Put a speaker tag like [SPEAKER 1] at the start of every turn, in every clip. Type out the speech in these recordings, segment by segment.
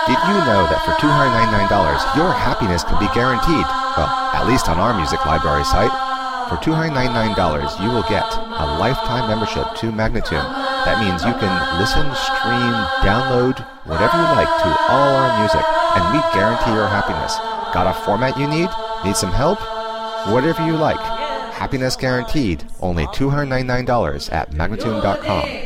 [SPEAKER 1] Did you know that for $299, your happiness can be guaranteed? Well, at least on our music library site. For $299, you will get a lifetime membership to Magnatune. That means you can listen, stream, download, whatever you like to all our music, and we guarantee your happiness. Got a format you need? Need some help? Whatever you like. Happiness guaranteed. Only $299 at Magnatune.com.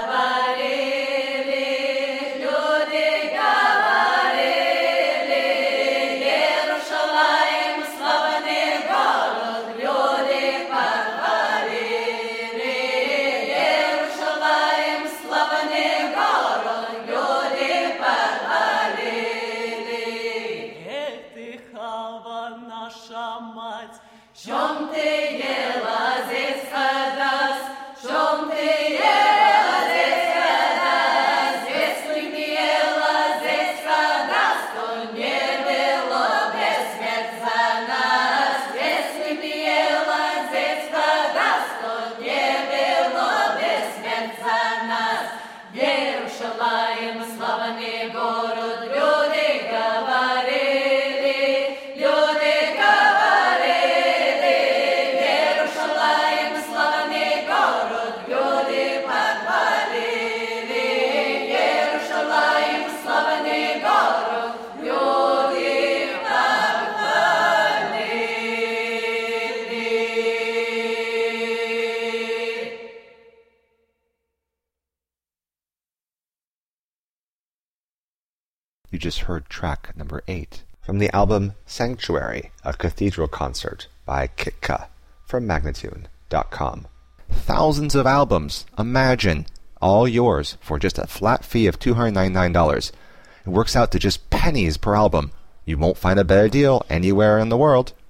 [SPEAKER 1] You just heard track number 8 from the album Sanctuary, a Cathedral Concert by Kitka from Magnatune.com. Thousands of albums, imagine, all yours for just a flat fee of $299. It works out to just pennies per album. You won't find a better deal anywhere in the world.